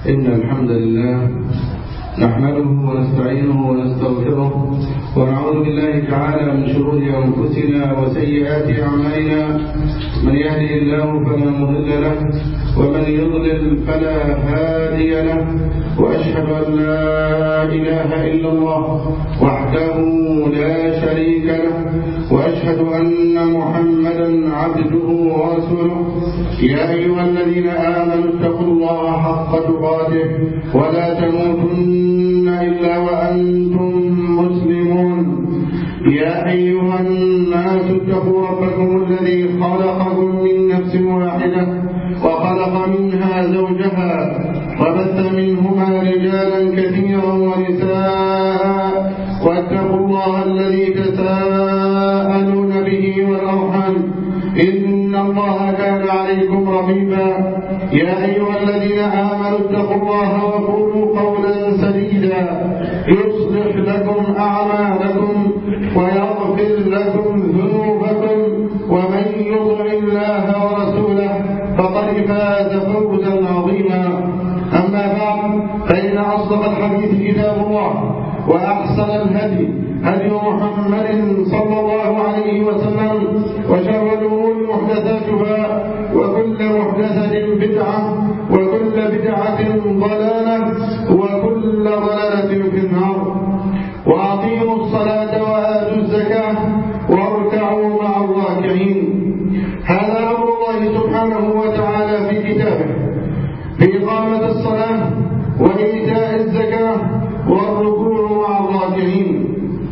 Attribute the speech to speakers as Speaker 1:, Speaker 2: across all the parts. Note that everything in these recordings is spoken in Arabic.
Speaker 1: إن الحمد لله نحمده ونستعينه ونستغفره ونعوذ بالله تعالى من شرور أنفسنا وسيئات أعمالنا. من يهده الله فلا مضل له ومن يضلل فلا هادي له، وأشهد أن لا إله إلا الله وحده لا شريك له، وأشهد أن محمدا عبده ورسوله. يا أيها الذين آمنوا اتقوا الله حق تقاته ولا تموتن إلا وأنتم مسلمون. يا أيها الناس اتقوا ربكم الذي خلقكم من نفس واحدة وخلق منها زوجها وبث منهما رجالا كثيرا ونساء، واتقوا الله الذي تساءلون به والأرحام إن الله كان عليكم رقيبا. يا أيها الذين آمنوا اتقوا الله وقولوا قولا سديدا يصلح لكم أعمالكم ويغفر لكم ذنوبكم، ومن يطع الله ورسوله فقد فاز فوزا عظيما. أما بعد، فإن أصدق الحديث كتاب الله، وأحسن الهدي هدي محمد صلى الله عليه وسلم، وشر الأمور محدثاتها، وكل محدثة بدعة، وكل بدعة ضلالة، وكل ضلالة في النار. وأقيموا الصلاة وآتوا الزكاة واركعوا مع الراكعين. هذا أمر الله سبحانه وتعالى في كتابه بإقامة الصلاة وإيتاء الزكاة والركوع مع الراكعين.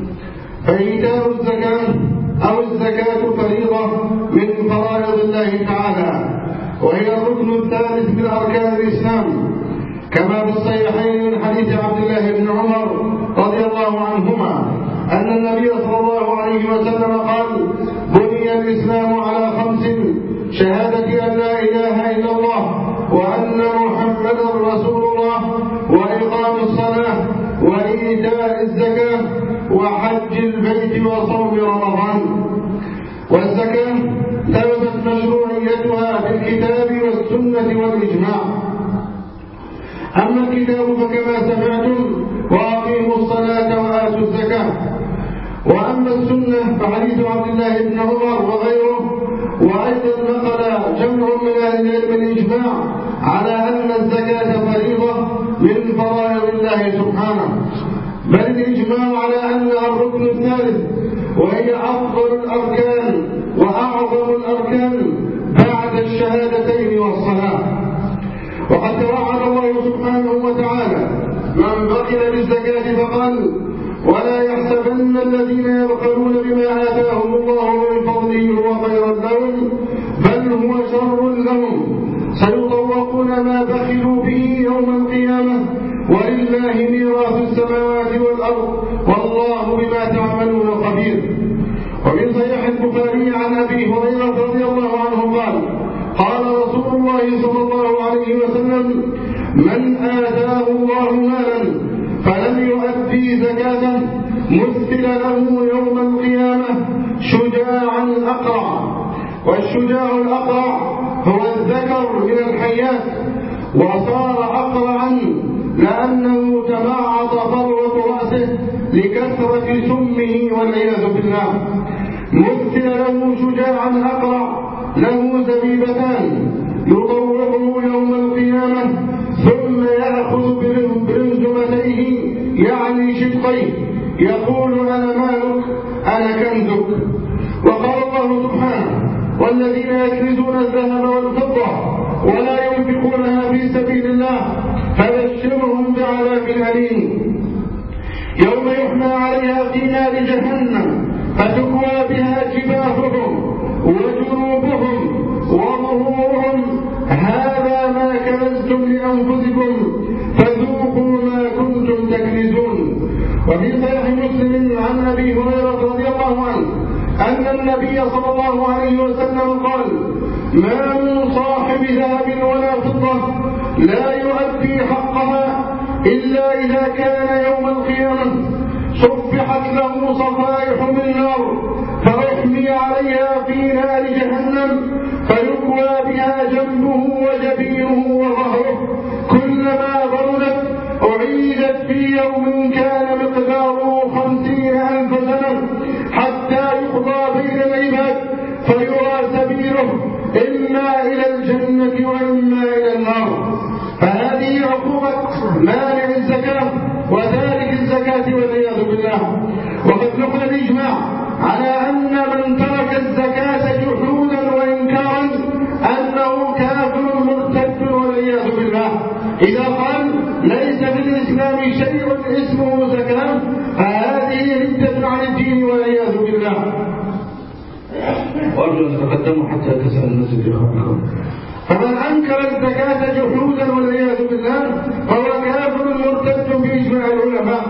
Speaker 1: فإيتاء الزكاة أو الزكاة فريضة من فرائض الله تعالى، وهي الركن الثالث من أركان الإسلام، كما في الصحيحين من حديث عبد الله بن عمر رضي الله عنهما أن النبي صلى الله عليه وسلم قال: بني الإسلام على 5: شهادة أن لا إله إلا الله وأن محمدا رسول الله، وإقام الصلاة، وإيتاء الزكاة، وحج البيت، وصوم رمضان. والزكاة ثبتت مشروعيتها في الكتاب والسنة والإجماع. أما الكتاب فكما سمعتم: وأقيموا الصلاة وآتوا الزكاة. وأما السنة فحديث عبد الله بن عمر وغيره. وأيضا نقل جمع من أهل العلم الإجماع على أن الزكاة فريضة من فرائض الله سبحانه، بل الإجماع على أنها الركن الثالث، وهي أفضل الأركان وأعظم الأركان بعد الشهادتين والصلاة. وقد توعد الله سبحانه وتعالى من بخل بالزكاة فقال: ولا يحسبن الذين يبخلون بما آتاهم الله من فضله هو خيرا لهم، بل هو شر لهم، سيطوقون ما بخلوا به يوم القيامة، ولله ميراث السماوات والأرض، والله بما تعملون خبير. ومن صحيح البخاري عن أبي هريرة رضي الله عنه قال: قال رسول الله صلى الله عليه وسلم: من آتاه الله مالا فلم يؤدي زكاته مثل له يوم القيامة شجاعا أقرع. والشجاع الأقرع هو الذكر من الحيات، وصار أقرعا لأنه تمعط فروة رأسه لكثرة سمه والعياذ بالله. مثل له شجاعا أقرع له زبيبتان يطوقه يوم القيامة، ثم يأخذ برمزمتيه يعني شقيه، يقول: أنا مالك أنا كنزك. وقال الله سبحانه: والذين يكنزون الذهب والفضة ولا ينفقونها في سبيل الله فبشرهم بعذاب أليم يوم يحمى عليها في نار جهنم فتكوى بها جباههم وجنوبهم وظهورهم هذا ما كنزتم لأنفسكم فذوقوا ما كنتم تكنزون. وفي صحيح مسلم عن أبي هريرة رضي الله عنه أن النبي صلى الله عليه وسلم قال: ما من صاحب ذهب ولا فضة لا يؤدي حقها إلا إذا كان يوم القيامة صفحت له صفائح من نار فأحمي عليها في نار جهنم فيكوى بها جنبه وجبينه وظهره كلما إذا قال ليس في الإسلام شيء اسمه زكاة فهذه ردة عن الدين والعياذ بالله. وأرجو أن تقدموا حتى تسأل الناس إخوانكم. فمن أنكر الزكاة جحودا والعياذ بالله فهو كافر مرتد بإجماع العلماء.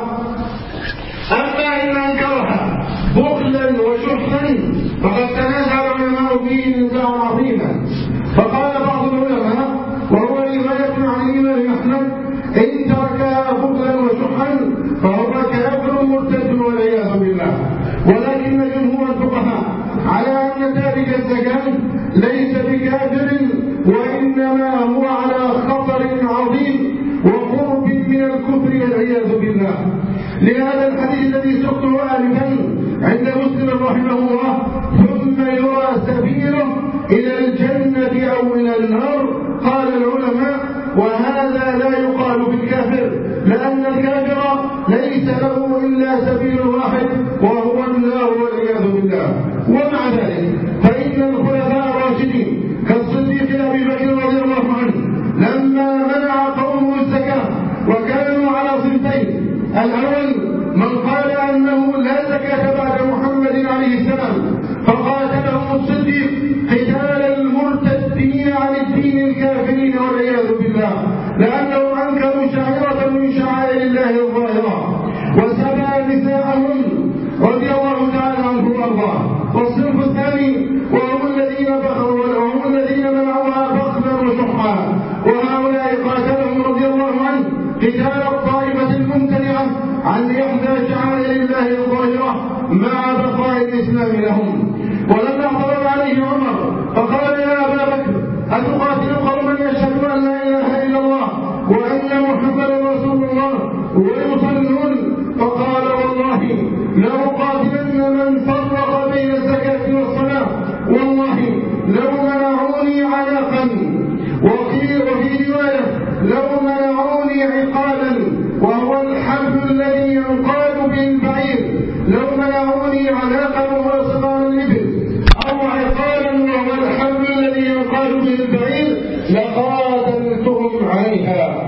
Speaker 1: أما إن أنكرها بخلا وشحا فقد تنازع العلماء فيه نزاعا عظيما. فقال بعض العلماء وهو رواية عن الإمام أحمد إن تركها بخلا وشحا فهو كافر مرتد والعياذ بالله. ولكن جمهور الفقهاء على أن تارك الزكاة ليس بكافر وإنما هو على خطر عظيم وقرب من الكفر والعياذ بالله. لهذا الحديث الذي سقته آنفا عند مسلم رحمه الله ثم يرى سبيله إلى الجنة أو إلى النار. قال العلماء وهذا لا يقال بالكافر لأن الكافر ليس له إلا سبيل واحد وهو النار والعياذ بالله. ومع ذلك فإن الخلفاء الراشدين كالصديق أبي بكر رضي الله عنه لما منع قومه الزكاة وكانوا على صنفين. الأول من قال أنه لا زكاة بعد محمد عليه السلام فقاتلهم الصديق قتال المرتدين عن الدين الكافرين والعياذ بالله لأنهم أنكروا شعيرة من شعائر الله الظاهرة وسبى نساءهم رضي الله تعالى عنهم وأرضاه. والصنف الثاني وهم الذين منعوها بخلا وشحا وهؤلاء قاتلهم رضي الله عنه قتال الطائفة الممتنعة عن إحدى شعائر الله الظاهرة مع بقاء الإسلام لهم. ولما اعترض عليه عمر فقال يا أبا بكر أتقاتل قوما يشهدون أن لا إله إلا الله وأن محمدا رسول الله ويصلون؟ فقال والله لأقاتلن من فرق بين الزكاة والصلاة والله لو منعوني عناقا وفي رواية لو منعوني عقالا وهو الحبل الذي ينقاد به البعير لو منعوني عناقا وهو صغار الإبل أو عقالا وهو الحبل الذي ينقاد به البعير لقاتلتهم عليها.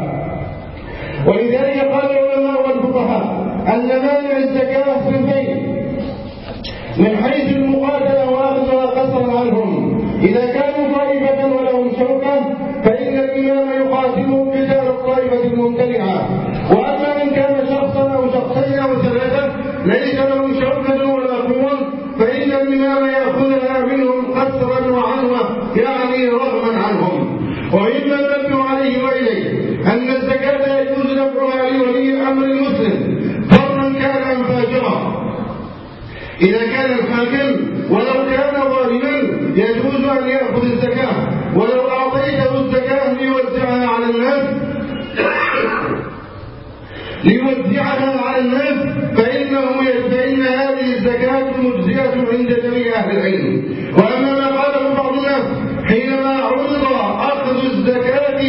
Speaker 1: ولذلك قال العلماء والفقهاء أن مانع الزكاة صنفين من حيث المقاتلة وأخذها قصرا عنهم. إذا كانوا طائفة ولهم شوكة فإن الإمام يقاتلهم قتال الطائفة الممتنعة. وأما إن كان شخصا أو شخصين أو ثلاثة ليس لهم شوكة ولا قوة فإن الإمام يأخذها منهم قصرا وعنوة يعني رغما عنهم. ومما نبه عليه وإليه أن الزكاة يجوز دفعها لولي أمر المسلم فرا كان أم فاجرا. إذا كان الحاكم ولو كان ظالما يجوز أن يأخذ الزكاة ولو أعطيته الزكاة ليوزعها على الناس فإن هذه الزكاة مجزية عند جميع أهل العلم. وأما ما قاله بعض الناس حينما عرض أخذ الزكاة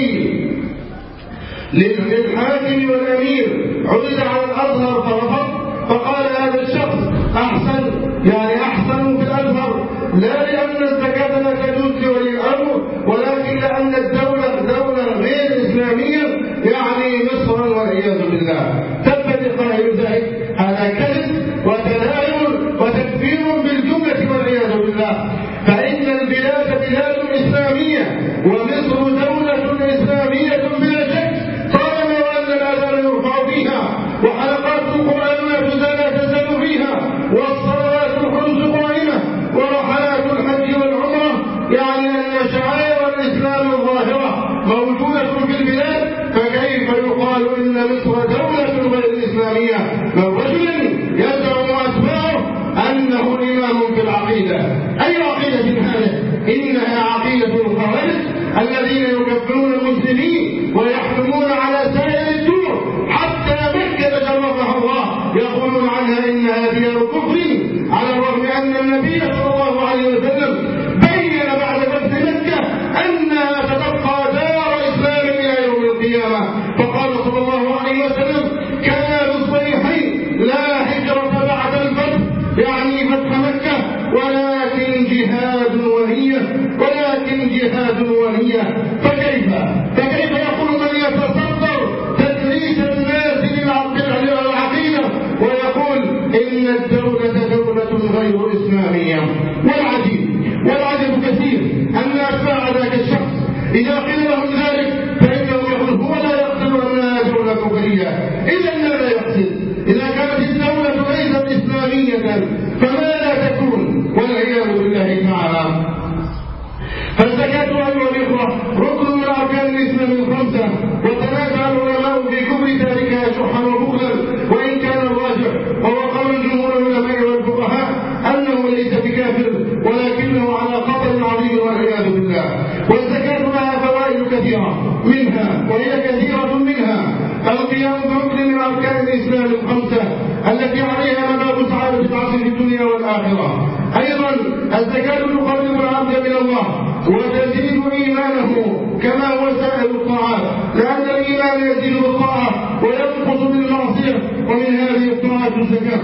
Speaker 1: للحاكم والأمير عرض على الأزهر فرفض فقال هذا الشخص أحسن في الأزهر لا لأن الزكاة لا تجوز لولي الأمر ولكن لأن الدولة دولة غير إسلامية يعني مصرا والعياذ بالله. تبت قائل ذلك هذا كذب وتلاعب وتكفير بالجملة والعياذ بالله. فإن البلاد بلاد إسلامية ومصر دولة إسلامية بلا شك طالما وأن الأذان يرفع فيها وحلقات القرآن لا تزال فيها والصلوات الخمس قائمة ورحلات الحج والعمرة يعني أن شعائر الإسلام الظاهرة موجودة في البلاد فكيف يقال إن مصر دولة غير إسلامية من رجل يزعم أتباعه أنه إمام في العقيدة؟ أي عقيدة هذه؟ إنها عقيدة الخوارج الذين يكفرون المسلمين ويحكمون على سائر الدور حتى مكة شرفها الله يقولون عنها إنها ديار كفر على الرغم أن النبي صلى الله عليه وسلم بين بعد فتح مكة أنها ستبقى دار إسلام إلى يوم القيامة. فقال صلى الله عليه وسلم كما في الصحيحين لا هجرة بعد الفتح يعني فتح مكة ولكن جهاد ونية. فكيف يقول من يتصرف والعجب كثير أن أتباع ذاك الشخص إذا قيل لهم ذلك فإنه يقول هو لا يقتل أنها دولة كفرية. إذا ماذا يقصد؟ إذا كانت الدولة ليست إسلامية فماذا تكون؟ والعياذ بالله تعالى. فالزكاة أيها الإخوة ركن من أركان الإسلام الخمسة، وتنازع العلماء في كفر تاركها شحا وبخلا، وإن كان الراجح وهو قول جمهور العلماء والفقهاء أنه ليس بكافر ولكنه على خطر عظيم والعياذ بالله. والزكاة لها فوائد كثيرة منها، وهي كثيرة منها القيام بركن من أركان الإسلام الخمسة التي عليها مباب سعادة العبد في الدنيا والآخرة. أيضا الزكاة تقرب العبد من الله وتزيد إيمانه كما هو سائر الطاعات، لأن الإيمان يزيد بالطاعة وينقص بالمعصية، ومن هذه الطاعات الزكاة.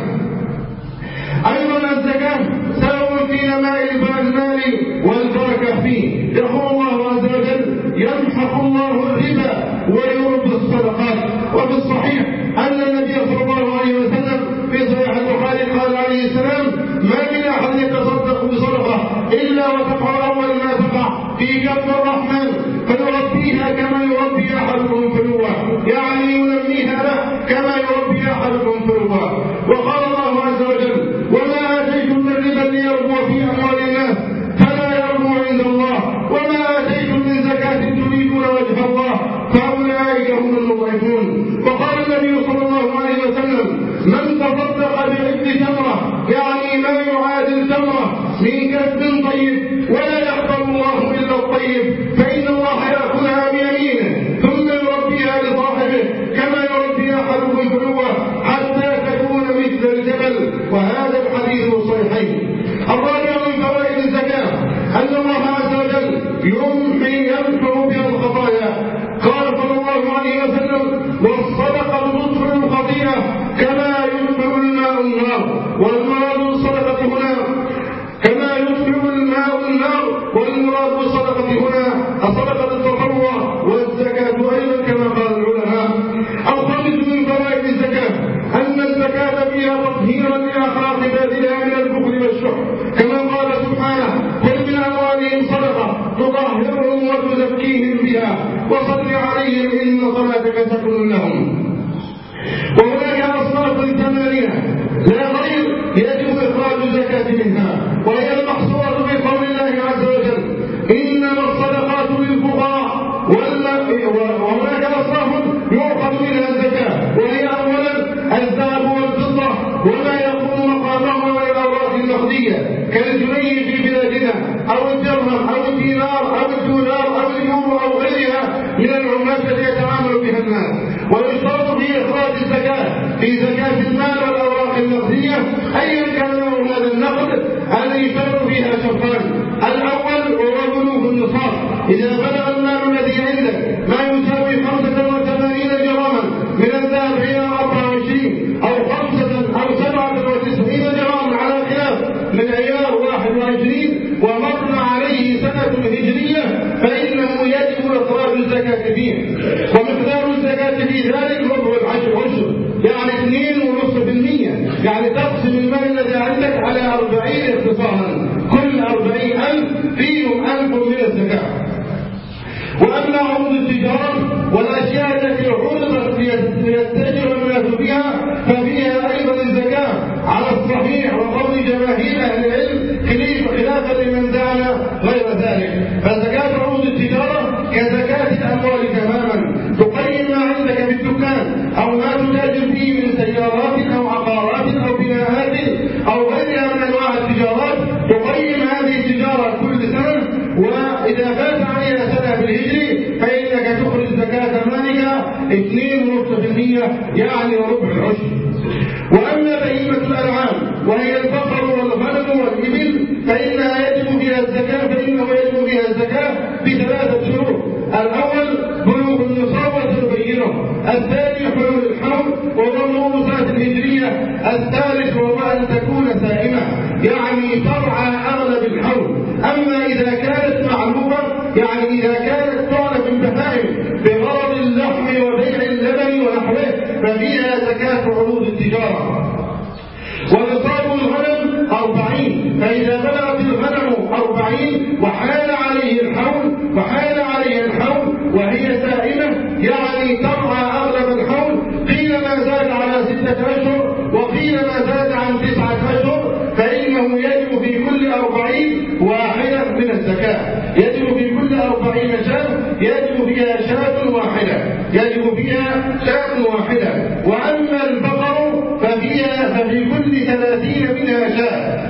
Speaker 1: أيضا الزكاة سبب في نماء المال والبركة فيه. يقول الله عز وجل يمحق الله الربا ويربي الصدقات. وفي الصحيح أن النبي صلى الله عليه وسلم في صحيح البخاري قال عليه السلام ما من أحد يتصدق بصدقة إلا وتقع أول ما تقع في كف الرحمن فيربيها كما يربي أحدكم فلوة، يعني ينميها له كما يربي أحدكم فلوة. وقال الله عز وجل وما آتيتم من ربا ليربو في أموال الناس فلا يربو عند الله وما آتيتم من زكاة تريدون وجه الله فأولئك هم المضعفون. وقال النبي صلى الله عليه وسلم من تصدق بعد تمرة، يعني ما يعادل تمرة من كسب طيب ولا يقبل الله إلا الطيب فإن الله يأكلها بيمينه ثم يربيها لصاحبه كما يربي أحدكم فلوة حتى تكون مثل الجبل. وهذا الحديث صحيح. الرابع من فوائد الزكاة أن الله عز وجل يمحو بها الخطايا. قال صلى الله عليه وسلم والصدقة تطفئ الخطيئة كما يطفئ الماء النار. والمراد بالصدقة هنا كما يطفئ الماء النار، والمراد بالصدقة هنا الصدقة التطوع والزكاة أيضا كما قال العلماء. الخامس من فوائد الزكاة أن الزكاة فيها تطهيرا لأخلاق عبادها من البخل والشح، كما قال سبحانه خذ من أموالهم صدقة تطهرهم وتزكيهم بها وصل عليهم إن صلاتك سكن لهم. وهناك أصناف ثمانية لا غير يجب إخراج الزكاة منها، وهي المحصورة في قول الله عز وجل إنما الصدقات للفقراء. وهناك أصناف يؤخذ منها الزكاة، وهي أولا الذهب والفضة وما يقوم مقامه من الأوراق النقدية كالجنيه في بلادنا أو الدرهم أو الدينار أو الدولار أو اليورو أو غيرها من العملات التي يتعامل بها الناس. ويشترط في إخراج الزكاة في زكاة المال والأوراق النقدية أيا كان نوع هذا النقد أن يشترط فيها شرطان. الأول وهو بلوغ النصاب. إذا بلغ المال الذي عندك ما يساوي 85 جراما من الذهب إلى 24 أو 5 أو 97 جراما على خلاف من عيار 21 ومر عليه سنة هجرية فإنه يجب إخراج الزكاة فيه. ومقدار الزكاة في ذلك ربع العشر، يعني 2.5%، يعني تقسم المال الذي عندك على 40 اختصارا، كل 40,000 فيهم 1000 من الزكاة. وأما عروض التجارة والأشياء التي عرضت ليتجر الناس بها ففيها أيضا الزكاة على الصحيح وقول جماهير أهل العلم خلافا لمن زعم غير ذلك. فزكاة عروض التجارة كزكاة الأموال تماما، تقيم ما عندك بالدكان أو ما تتاجر فيه من سيارات أو عقارات أو بناءات أو غيرها من أنواع التجارات، تقيم هذه التجارة كل سنة، وإذا فات عليها سنة بالهجري فإنك تخرج زكاة مالك 2.5%، يعني ربع العشر. وأما بهيمة الأنعام وهي البقر والغنم والإبل فإنها يجب فيها الزكاة ب3 شروط. الأول بلوغ النصاب وتبينه، الثاني حلول الحول وظهور سنة الهجرية، الثالث وهو أن تكون سائمة يعني ترعى أغلب الحول. أما إذا كانت معلومة يعني إذا كانت تعلف البهائم بغرض اللحم وبيع اللبن ونحوه ففيها زكاة عروض التجارة. ونصاب الغنم 40، فإذا بلغ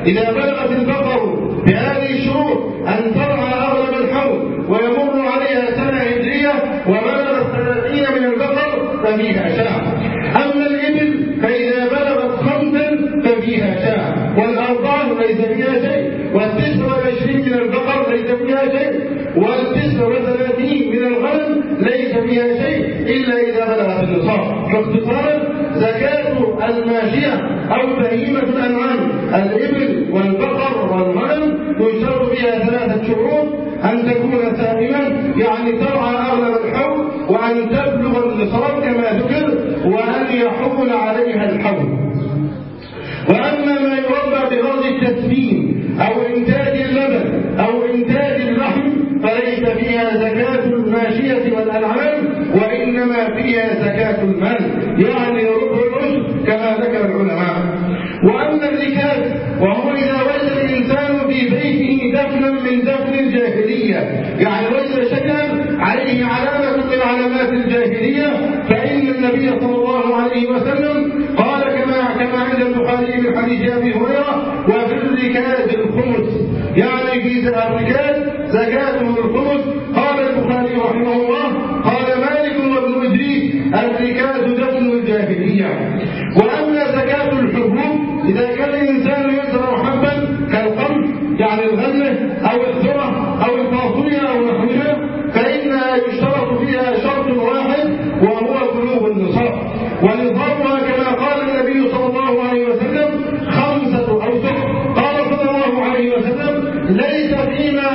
Speaker 1: إذا بلغت البقر بهذه الشروط أن ترعى أغلب الحول ويمر عليها سنة هجرية وبلغت 30 من البقر ففيها شاة. أما الإبل فإذا بلغت 5 ففيها شاة، والأربعة ليس فيها شيء، 29 من البقر ليس فيها شيء، 39 من الغنم ليس فيها شيء إلا إذا بلغت النصاب. باختصار زكاة الماشية أو بهيمة الأنعام الإبل والبقر والغنم يشترط فيها 3 شروط: أن تكون سائما يعني ترعى أغلب الحول، وأن تبلغ النصاب كما ذكر، وأن يحول عليها الحول. وأما ما يربى بغرض التسمين أو إنتاج اللبن أو إنتاج اللحم فليس فيها زكاة الماشية والأنعام، وإنما فيها زكاة المال يعني ربع العشر كما ذكر العلماء. وأما الركاز وهو إذا وجد الإنسان في بيته دفنا من دفن الجاهلية، يعني وجد شكلا عليه علامة من علامات الجاهلية، فإن النبي صلى الله عليه وسلم قال كما عند البخاري من حديث أبي هريرة: وفي الركاز الخمس، يعني في الركاز زكاته الخمس. قال البخاري رحمه الله: قال مالك وابن إدريس: الركاز دفن الجاهلية. وأما زكاة الحبوب إذا كان الإنسان يزرع حبا كالقمح يعني الغلة أو الذرة أو الفاصوليا أو نحوها فإنها يشترط فيها شرط واحد وهو بلوغ النصاب، ونصابها كما قال النبي صلى الله عليه وسلم 5 أوسق. قال صلى الله عليه وسلم: ليس فيما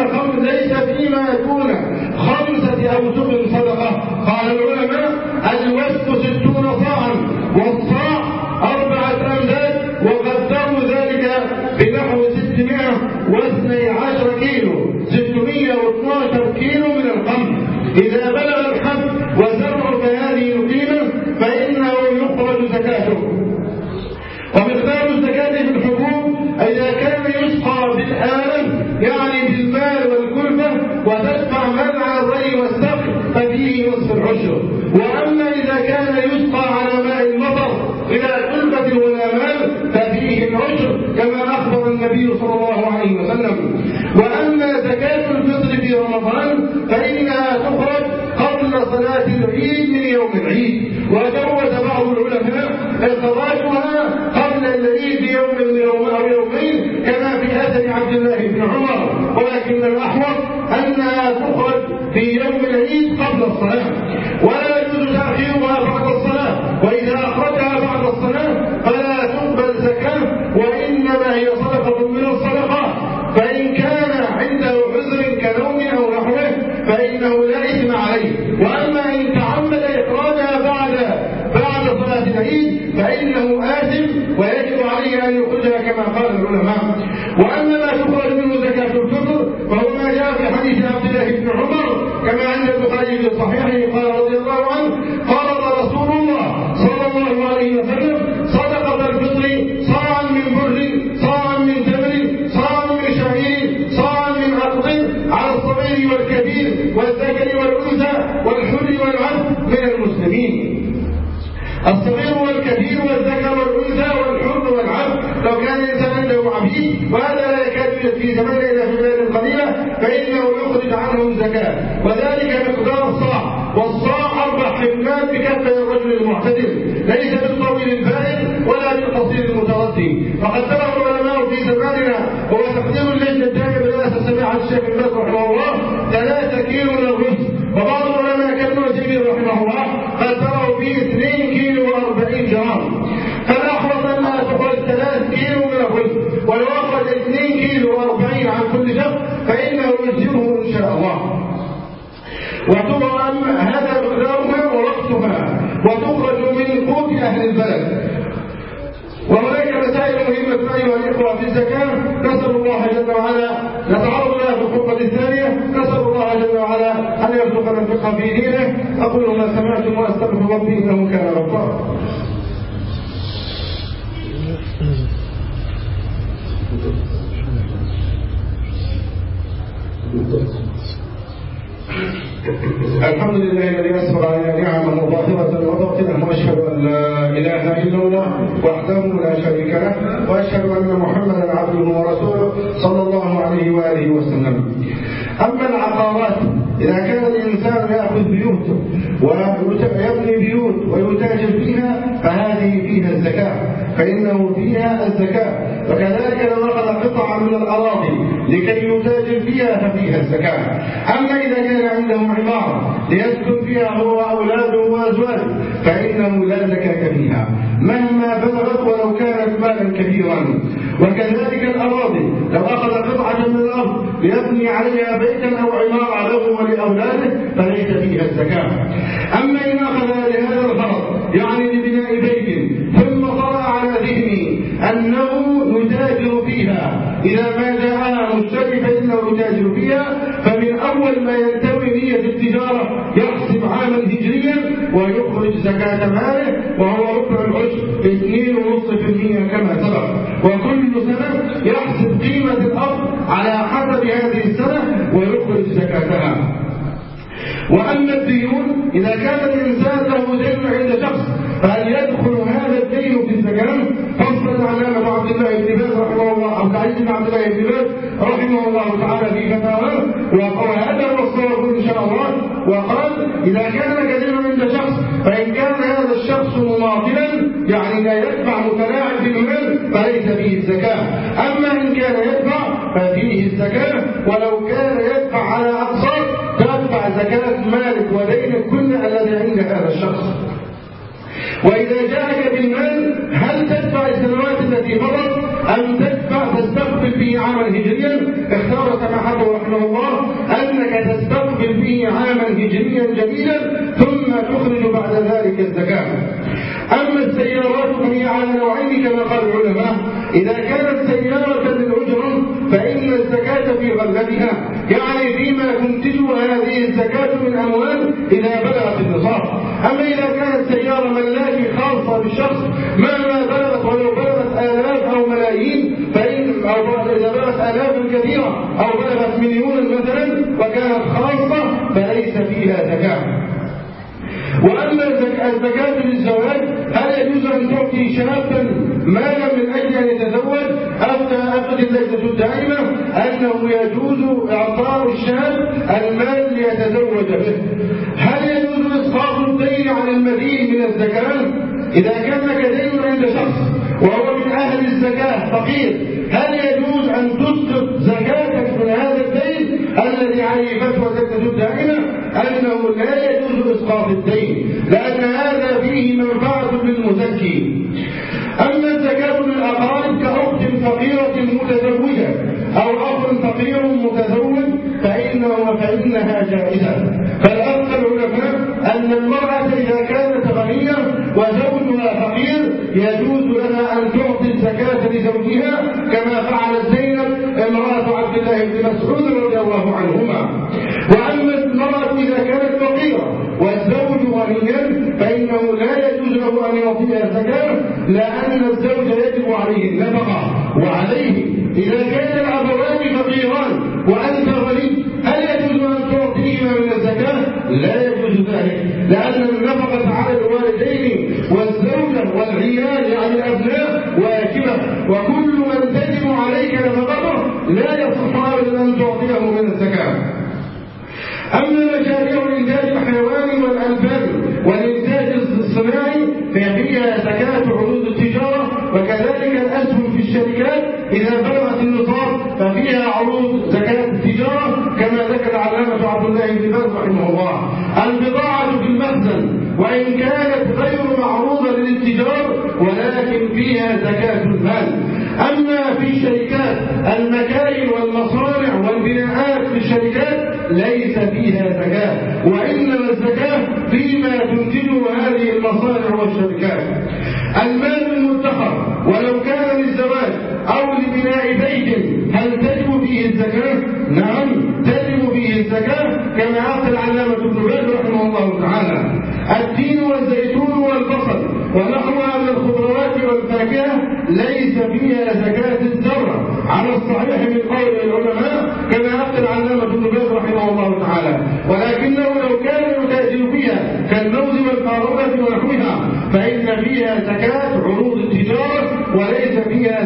Speaker 1: يكون 5 أوسق صدقة. قال العلماء: الوسق 60 صاعا، والصاع 4 أمداد، وقدروا ذلك بنحو 612 كيلو، 612 كيلو من القمح. إذا بلغ الحب وزرع بهذه القيمة فإنه يخرج زكاته. ومقدار الزكاة في الحبوب إذا كان يسقى بالآلة يعني بالمال والكلفة وتدفع منع الري والسقي ففيه نصف العشر. وأما إذا كان يسقى على ماء المطر إلى كلفة ولا مال ففيه العشر كما أخبر النبي صلى الله عليه وسلم. وأما زكاة الفطر في رمضان فإنها تخرج قبل صلاة العيد من يوم العيد، وجوز بعض العلماء إخراجها قبل العيد بيوم أو يومين كما في أثر عبد الله بن عمر، ولكن الأحوط أنها تخرج في يوم العيد قبل الصلاة، ولا يجوز تأخيرها بعد الصلاة. وإذا أخرجها بعد الصلاة فلا تقبل زكاة، وإنما هي صدقة من الصدقات، فإن كان عنده عذر كنوم أو نحوه فإنه لا إثم عليه. وأما إن تعمد إخراجها بعد صلاة العيد فإنه آثم ويجب عليه أن يخرجها كما قال العلماء. وأما ما تخرج منه زكاة الفطر فهو ما جاء في حديث عبد الله بن عمر كما عند البخاري في صحيحه قال رضي الله عنه: فرض رسول الله صلى الله عليه وسلم صدقة الفطر صاعا من بر، صاعا من تمر، صاعا من شعير، صاعا من أرض، على الصغير والكبير والذكر والأنثى والحر والعبد من المسلمين. الصغير والكبير والذكر والأنثى والحر والعبد لو كان الإنسان عنده عبيد، وهذا لا يكاد في زماننا إلا في بلاد قليلة فإنه يخرج عنهم زكاة، وذلك مقدار الصاع، والصاع 4 حملات بكفي الرجل المعتدل، ليس بالطويل البائن ولا بالقصير المتردي. فقدره العلماء في زماننا هو تقدير اللجنة الدائمة برئاسة سماحة الشيخ بن باز رحمه الله 3 كيلو من الرز، وبعض العلماء كابن عثيمين رحمه الله قدره فيه 2 كيلو و40 جرام. فالأحوط أنها تخرج 3 كيلو من الرز، ولو أخرج 2 كيلو و40 عن كل شخص فإنه يجزئه إن شاء الله. وتبقى هذا مقدارها ووقتها، وتخرج من قوت أهل البلد. وهناك مسائل مهمة أيها الإخوة في الزكاة نسأل الله جل وعلا، نتعرض لها في الخطبة الثانية، نسأل الله جل وعلا أن يرزقنا الفقه في دينه. أقول ما سمعتم وأستغفر ربي إنه كان غفارا. الحمد لله الذي أسبغ علينا نعمه ظاهرة وباطنة، وأشهد أن لا إله إلا الله وحده لا شريك له، وأشهد أن محمدا عبده ورسوله صلى الله عليه وآله وسلم. أما العقارات، إذا كان الإنسان يأخذ بيوته ويبني بيوت ويتاجر فيها فهذه فيها الزكاة، فإنه فيها الزكاة. وكذلك لو أخذ قطعا من الأراضي لكي يتاجر فيها ففيها الزكاة. أما إذا كان عنده عمارة ليسكن فيها هو وأولاده وأزواجه فإنه لا زكاة فيها مهما بلغت ولو كانت مالا كبيرا. وكذلك الأراضي، لو أخذ قطعة من الأرض ليبني عليها بيتا أو عمارة له ولأولاده فليس فيها الزكاة. أما إن أخذ لهذا الغرض يعني لبناء بيت ثم طرأ على ذهنه أنه يتاجر فيها، إذا ما جاءها مشتري فإنه يتاجر فيها، فمن أول ما ينتوي نية التجارة يحسب عاما هجريا ويخرج زكاة ماله، وهو ربع العشر 2.5% كما سبق. وكل سنة يحسب قيمة الأرض على حسب هذه السنة ويخرج زكاتها. وأما الديون، إذا كان الإنسان له دين عند شخص فهل يدخل هذا الدين في الزكاة؟ فصل علامة عبد الله بن باز رحمه الله، عبد العزيز بن عبد الله بن باز رحمه الله تعالى في فتاواه، وهذا هو الصواب إن شاء الله. وقال إذا كان كدين عند شخص فإن كان هذا الشخص مماطلا يعني لا يدفع متلاعب بالمال فليس فيه الزكاة. أما إن كان يدفع ففيه الزكاة، ولو كان يدفع على أقساط تدفع زكاة مالك ودينك كل الذي عند هذا الشخص. وإذا جاءك بالمال هل تدفع السنوات التي مضت أم تستقبل به عاما هجريا؟ اختار سماحته رحمه الله أنك تستقبل به عاما هجريا جديدا ثم تخرج بعد ذلك الزكاة. أما السيارات فهي على نوعين كما قال العلماء، إذا كانت سيارة للأجرة فإن الزكاة في غلتها، يعني فيما تنتجها هذه الزكاة من أموال إذا بلغت النصاب. أما إذا كانت سيارة ملاكي خاصة بالشخص مهما بلغت ولو بلغت آلاف أو ملايين أو إذا بلغت آلاف كثيرة أو بلغت مليونا مثلا وكانت خاصة فليس فيها زكاة. وأما الزكاة للزواج، هل يجوز أن تعطي شابا مالا من أجل أن يتزوج؟ أفتت اللجنة الدائمة أنه يجوز إعطاء الشاب المال ليتزوج به. هل يجوز إسقاط الدين عن المدين من الزكاة؟ إذا كان كدين عند شخص وهو من أهل الزكاة فقير، هل يجوز أن تسقط زكاة من هذا الدين الذي عليه فتوى اللجنة الدائمة أنه لا يجوز إسقاط الدين لأن هذا فيه منفعة للمزكي؟ أما الزكاة للأقارب كأخت فقيرة متزوجة أو أخ فقير متزوج فإنها جائزة. فالأصل العلماء أن المرأة إذا كانت غنية وزوجها فقير يجوز لها أن تعطي الزكاة لزوجها كما فعلت زينب امرأة عبد الله بن مسعود رضي الله عنهما. وأما المرأة إذا كانت فقيرة والزوج غنيا فإنه لا يجوز له أن يعطيها الزكاة لأن الزوج يجب عليه النفقة. وعليه إذا كان الأبوان فقيران وأنت غني هل يجوز أن تعطيهما من الزكاة؟ لا يجوز ذلك، لأن النفقة على الوالدين والزوجة والعيال يعني الأبناء واجبة، وكل من تجب عليك نفقته لا يصح أبدا أن تعطيه من الزكاة. أما مشاريع الإنتاج الحيواني والأنفال والإنتاج الصناعي ففيها زكاة عروض التجارة، وكذلك الأسهم في الشركات إذا بلغت النصاب ففيها عروض زكاة التجارة كما ذكر العلامة عبد الله بن باز رحمه الله. البضاعة في المخزن وإن كانت غير معروضة للاتجار ولكن فيها زكاة المال. أما في الشركات المكاين والمصانع والبناءات في الشركات ليس فيها زكاة، وإنما الزكاة فيما تنتجه هذه المصانع والشركات. المال المدخر ولو كان للزواج أو لبناء بيت هل تجب فيه الزكاة؟ نعم تجب فيه الزكاة كما عقد العلامة ابن باز رحمه الله تعالى. التين والزيتون والبصل ونحوها من الخضروات والفاكهة ليس فيها زكاة الذرة على الصحيح من قول العلماء كما عقد العلامة ابن باز رحمه الله تعالى، ولكنه لو كان يتاجر فيها كالموز والفاروقة ونحوها فإن فيها زكاة عروض التجارة. التجارة وليس فيها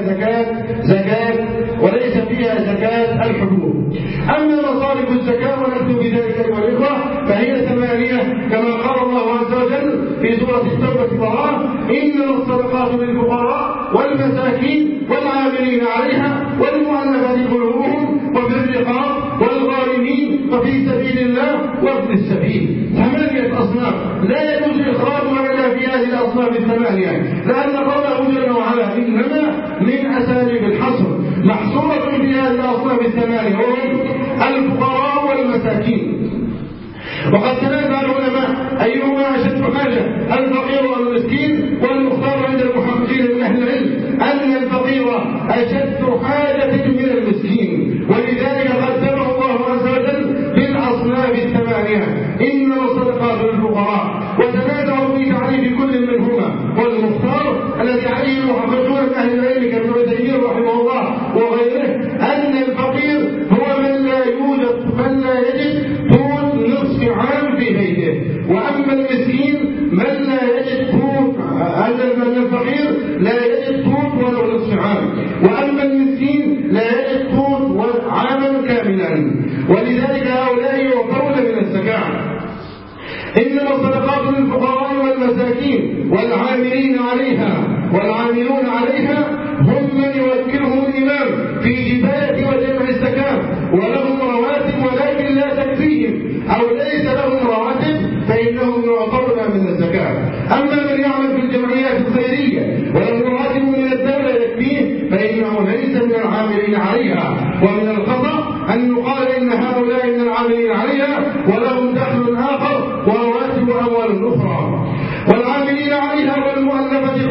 Speaker 1: وليس فيها زكاة الحبوب. أما مصارف الزكاة ونحن بذلك أيها الإخوة فهي 8 كما قال الله عز وجل في سورة التوبة براءة: إنما الصدقات للفقراء والمساكين والعاملين عليها والمؤلفة قلوبهم وفي الرقاب والغارمين وفي سبيل الله وابن السبيل. 8 أصناف لا يجوز إخراجها إلا في هذه الأصناف 8، لأن قوله جل وعلا إنما من أساليب الحصر محصورة في هذه الأصناف 8 وهم الفقراء والمساكين. وقد تنازع العلماء أيهما أشد حاجة الفقير والمسكين، والمختار عند المحققين من أهل العلم أن الفقير أشد حاجة من المسكين، ولذلك قدمه الله عز وجل بالأصناف 8: إنما الصدقات للفقراء. وتنازعوا في تعريف كل منهما، والمختار الذي عليه المحققون من أهل العلم كابن تيمية رحمه الله وغيره أن الفقير هو من لا يجد قوت نصف عام في بيته، وأما المسكين من لا يجد قوت، أن الفقير لا يجد قوت ولو نصف عام، وأما المسكين لا يجد قوت عاما كاملا، ولذلك هؤلاء يعطون من الزكاة. إنما الصدقات للفقراء والمساكين والعاملين والعاملون عليها هم من يوكلهم الإمام في جباية وجمع الزكاة، ولهم رواتب ولكن لا تكفيهم، أو ليس لهم رواتب فإنهم يعطون من الزكاة. أما من يعمل في الجمعيات الخيرية وله راتب من الدولة يكفيه فإنه ليس من العاملين عليها. ومن الخطأ أن يقال إن هؤلاء من العاملين عليها ولهم دخل آخر ورواتب أموال أخرى. والعاملين عليها والمؤلفة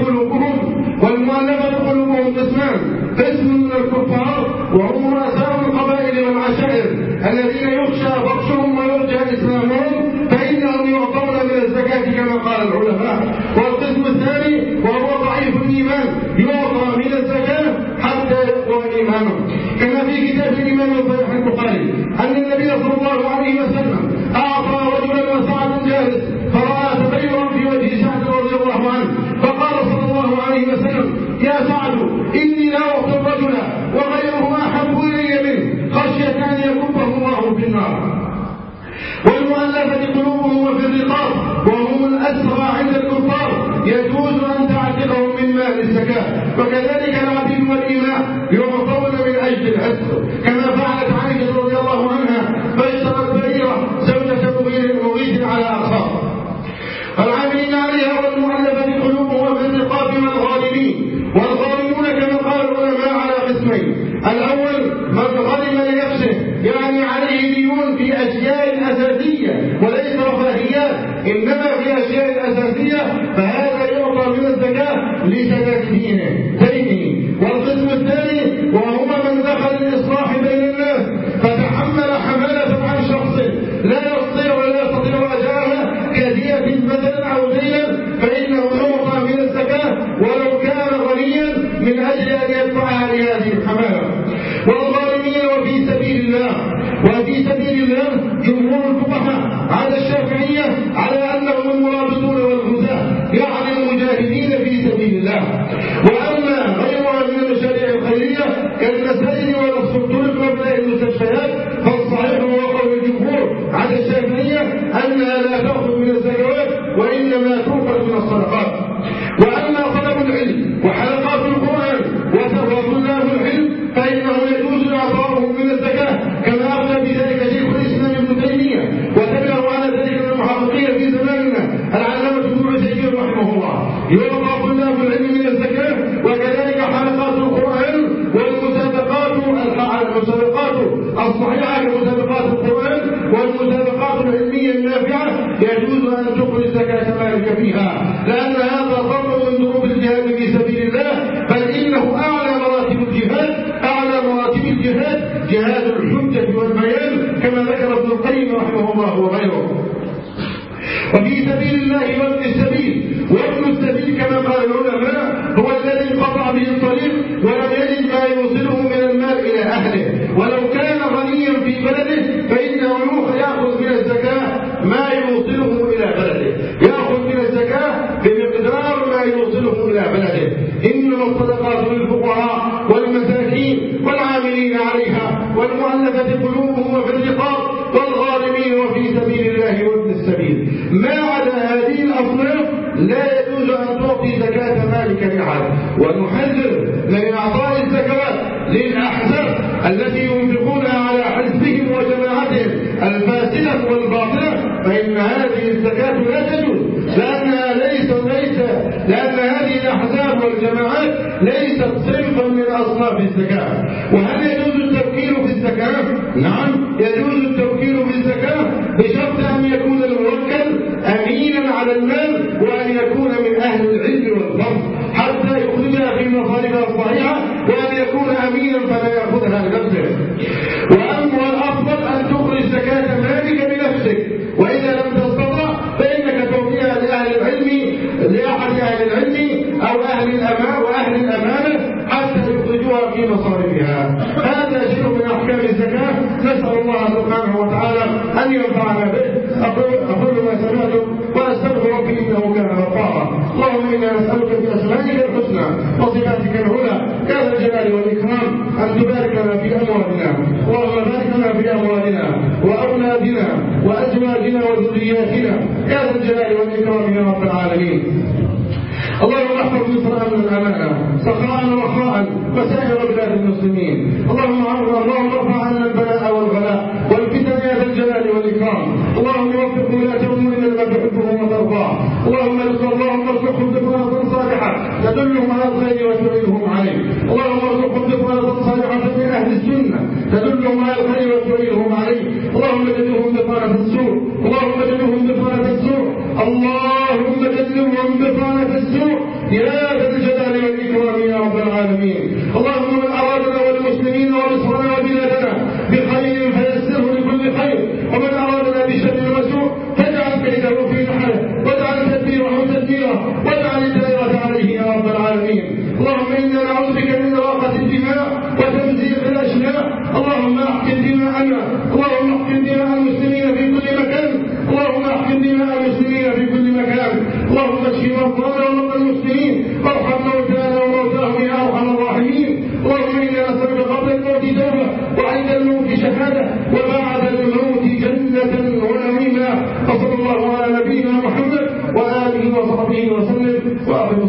Speaker 1: قلوبهم قسمان: قسم من الكفار وهم رؤساء القبائل والعشائر الذين يخشى بطشهم ويرجى إسلامهم فإنهم يعطون من الزكاة كما قال العلماء. والقسم الثاني وهو ضعيف الإيمان يعطى من الزكاة حتى يقوى إيمانه، كما في كتاب الإمام صحيح البخاري أن النبي صلى الله عليه وسلم أعطى رجلا وسعد جالس فرأى تغيرا في وجه سعد رضي الله عنه، فقال صلى الله عليه وسلم: يا سعد إني لا أعطي الرجل وغيره أحب إلي منه خشية أن يكبه الله في النار. والمؤلفة قلوبهم وفي الرقاب وهم الأسرى عند الكفار يجوز أن تعتقهم من مال الزكاة. وكذلك العبيد والإماء يعطون من أجل الأسر، كما فعلت عائشة رضي الله عنها فاشترت بريرة زوجة مغيث على أقساط. والعاملين عليها والمؤلفة قلوبهم وفي الرقاب والغارمون كما قال العلماء على قسمين: الأول من غرم لنفسه يعني عليه ديون في أشياء أساسية وليس رفاهيات إنما في أشياء أساسية، فهذا يعطى من الزكاة لسداد دينه. والقسم الثاني وهما من دخل الإصلاح بين الناس فتحمل حمالة عن شخص لا يستطيع أداءها كدية مثلا أو دينا فإنه يعطى من الزكاة ولو كان غنيا من أجل أن يدفعها لهذه الحمالة. والغارمين وفي سبيل الله جمهور الفقهاء على الشافعية على أنهم المرابطون والغزاة يعني المجاهدين في سبيل الله. وأما غيرها من المشاريع الخيرية كالمساجد ونصف الطرق وبناء المستشفيات فالصحيح هو قول الجمهور على الشافعية أنها لا تأخذ من الزكوات وإنما تؤخذ من الصدقات. وأما طلب العلم وحلقات القرآن وطلاب العلم فإنه يجوز إعطاؤهم من الزكاة كما أخذ بذلك شيخ الإسلام ابن تيمية، وتبعه على ذلك المحققين في زماننا العلامة ابن عثيمين رحمه الله. يعطى طلاب العلم من الزكاة، وكذلك حلقات القرآن والمسابقات الصحيحة كمسابقات القرآن والمسابقات العلمية النافعة يجوز أن تخرج زكاة مالك فيها، لأن هذا ضرب من ضروب الجهاد في سبيل الله، بل إنه أعلى مراتب الجهاد جهاد الحجة والبيان كما ذكر ابن القيم رحمه الله وغيره. وفي سبيل الله وابن السبيل كما قال العلماء هو الذي انقطع به الطريق ولم يجد ما يوصله من المال إلى أهله، ولو كان غنيا في بلده فإنه يأخذ من الزكاة ما يوصله إلى بلده، يأخذ من الزكاة بمقدار ما يوصله إلى بلده. إن ما عدا هذه الأصناف لا يجوز أن تعطي زكاة مالك لأحد. ونحذر من إعطاء الزكوات للأحزاب التي ينفقونها على حزبهم وجماعتهم الفاسدة والباطلة، فإن هذه الزكاة لا تجوز، لأن هذه الأحزاب والجماعات ليست صنفا من أصناف الزكاة. وهل يجوز التوكيل في الزكاة؟ نعم يجوز التوكيل في الزكاة بشرط أن يكون الموكل أمينا على المال، وأن يكون من أهل العلم والفضل حتى يخرجها في مصارفها الصحيحة، وأن يكون أمينا فلا يأخذها لنفسه. وأما الأفضل أن تخرج زكاة مالك بنفسك، وإذا لم تستطع فإنك توكلها لأحد أهل العلم أو أهل الأمانة حتى يخرجوها في مصارفها. هذا شيء من أحكام الزكاة، نسأل الله سبحانه وتعالى أن ينفعنا به. أقول ما سمعتم وأستغفر ربي إنه كان غفارا. اللهم إنا نسألك بأسمائك الحسنى وصفاتك العلى يا ذا الجلال والإكرام أن تبارك لنا في أموالنا. اللهم بارك لنا في أموالنا وأولادنا وأزواجنا وذرياتنا يا ذا الجلال والإكرام يا رب العالمين. اللهم احفظ مصر امن الامانه سخاء رخاء وسائر بلاد المسلمين. اللهم ارفع عنا البلاء والغلاء والفتن يا ذا الجلال والاكرام. اللهم وفق ولاة امورنا لما تحبه وترضاه. اللهم ارزقهم بطانه صالحه تدلهم على الخير وتعينهم عليه. اللهم ارزقهم بطانه صالحه من اهل السنه تدلهم على الخير وتعينهم عليه. اللهم جنبهم بطانه السوء. اللهم جنبهم بطانه السوء. اللهم جنبهم بطانه السوء يا ذا الجلال والإكرام يا رب العالمين. اللهم من أرادنا والمسلمين ومصرنا وبلادنا بخير فيسره لكل خير، ومن أرادنا بشر وسوء فاجعل كيده في نحره واجعل تدبيره تدميره واجعل الدائرة عليه يا رب العالمين. اللهم إنا نعوذ بك من إراقة الدماء وتمزيق الأشلاء. اللهم احقن دماءنا، اللهم احقن دماء المسلمين في كل مكان، اللهم احقن دماء المسلمين في كل مكان. اللهم اشف مرضانا ومرضى المسلمين وارحم موتانا وموتاهم يا ارحم الراحمين. اللهم انا نسالك قبل الموت توبه وعند الموت شهاده وبعد الموت جنه ونعيما. وصلى الله على نبينا محمد وآله وصحبه وسلم.